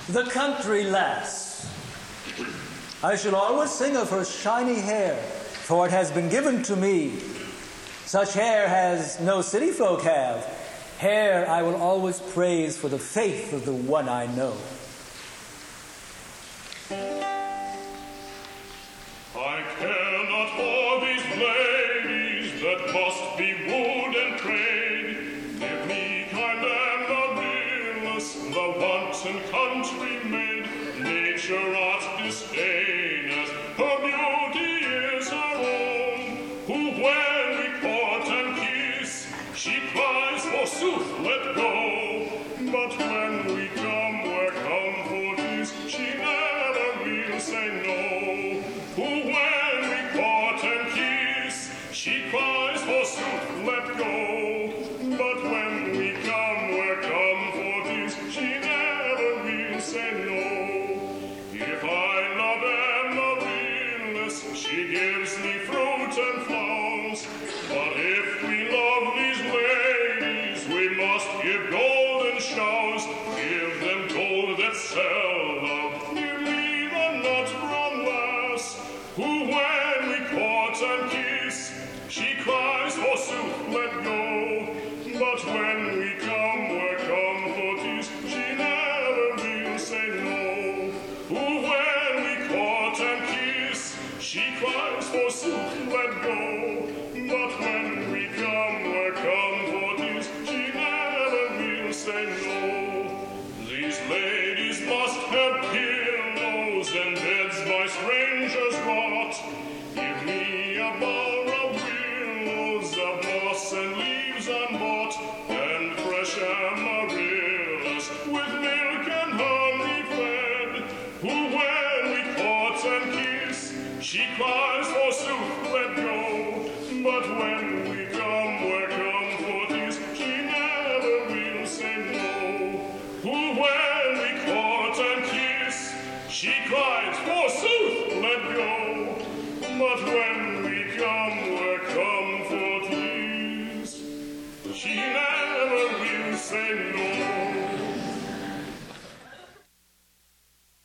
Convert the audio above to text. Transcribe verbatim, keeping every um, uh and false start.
the country lass. I shall always sing of her shiny hair, for it has been given to me. Such hair has no city folk have. Hair I will always praise for the faith of the one I know. I care not for these ladies that must be wooed and prayed. Give me kind Amaryllis, the wanton country maid. Nature art disdaineth, her beauty is her own. Who when we court and kiss, she cries, forsooth, let go. But when we come where comfort is, she never will say no. Who when we court and kiss, she cries, forsooth, let go. But when we come where comfort is, she never will say no. If I love Amaryllis, she gives me fruit and flowers. But if we love these ladies, we must give golden showers. Give them gold that seldom, give me the nut-brown lass, who when we court and kiss, she cries, forsooth, let go. But when we come where comfort is, she never will say no. Who when we court and kiss, she cries, forsooth, let go. But when we come where comfort is, she never will say no. These ladies must have pillows and beds by strangers wrought. Give me a bower of willows, of moss and leaves unbought, and fresh Amaryllis with milk and honey fed. Who when we court and kiss, she cries, forsooth, let go. But when we come where comfort is, she never will say no. Who when we court and kiss, she cries, forsooth, let go. But when we come where comfort is, she never will say no.